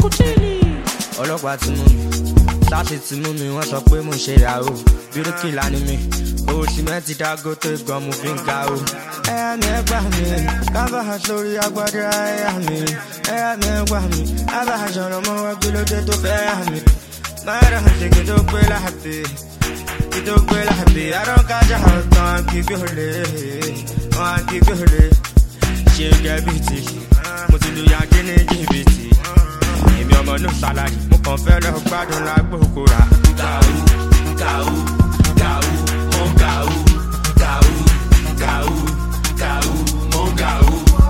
ọlọ́pàá ti mú mi láti ti mú mi wọ́n sọ pé mo ṣe ìyàwó bíríkìlà ni mi owó sìmẹ́ntì dágótó gan mo fi ń ga o. ẹ̀yà mi ẹ gbà mí kábà sórí agbádá ẹ̀yà mi ẹ̀yà mi ẹ gbà mí kábà sọ̀rọ̀ mọ́ wọ́n gbé lóde tó fẹ́ yà mí. máyà ṣe kí tó gbé láàbì kí tó gbé láàbì àrọ́kájà ọ̀tàn kíkó lè wọ́n kíkó lè ṣe gẹ́bìtì mo ti lu yankí ní jìbìtì èmi ọmọ ní sàlàyé mo kàn fẹ́ lọ gbádùn lágbókò rà. gàù gàù gàù mo gàù gàù gàù gàù mo gàù.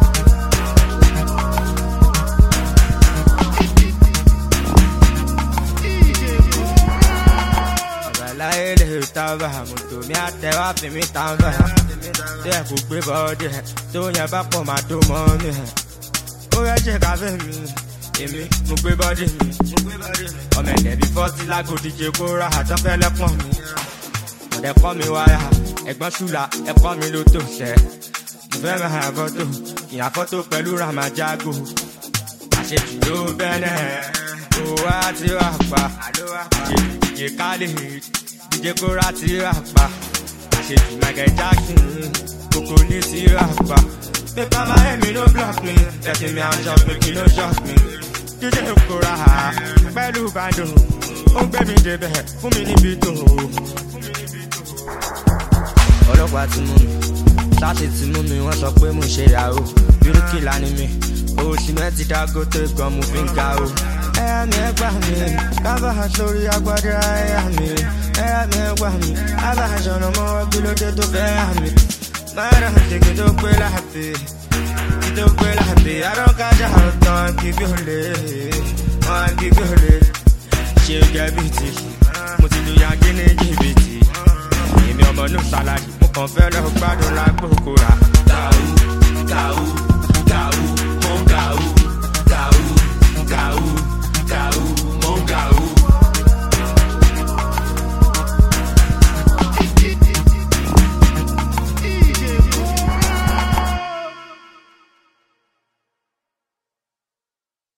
àbàláyé lè tábà mọ́tò mi àtẹ̀wá fi mi tábà díẹ̀ kò gbé bọ́ọ̀dì tó yẹn bá pọ̀ máa tó mọ́ mi. ó yẹ jẹ́ káfẹ́ mi èmi mo gbé bọ́dì mi ọmọ ẹ̀dẹ̀ bí fọ́tí lágòdì jẹ́ kó ra àtọ́fẹ́ lẹ́pọ̀n mi ọ̀dẹ̀ kọ́ mi wáyà ẹ̀gbọ́n ṣùlà ẹ̀kọ́ mi ló tó ṣẹ́ mo fẹ́ máa hàn fọ́tò ìyá fọ́tò pẹ̀lú ramajago àṣejù ló bẹ́ẹ̀ owó àti wà pa ìjẹ́ kálí ìjẹ́ kó ra ti wà pa àṣejù Michael Jackson kòkó ní ti wà pa. Paper my enemy no block me. Letting me and shot me, no shot me. DJ Kora, pẹ̀lú bando. Ó gbé mi débẹ̀, fún mi níbi tó. ọlọ́pàá ti mú mi láti ti mú mi wọ́n sọ pé mo ṣe ìyàwó bíríkìlà ni mi owó sìmẹ́ntì dágótó gan mo fi ń ga o. ẹ̀yà mi ẹ gbà mí kábà sórí agbádá ẹ̀yà mi ẹ̀yà mi ẹ gbà mí kábà sọ̀rọ̀ mọ́ wọ́n gbé lóde tó fẹ́ yà mí. máyà ṣe kí tó gbé láàbì kí tó gbé láàbì àrọ́kájà ọ̀tàn kíkó lè wọ́n kíkó lè ṣe gẹ́bìtì mo ti lu yankí ní jìbìtì èmi ọmọ ní sàlàyé mo kàn fẹ́ lọ gbádùn lágbókò rà. gàù gàù.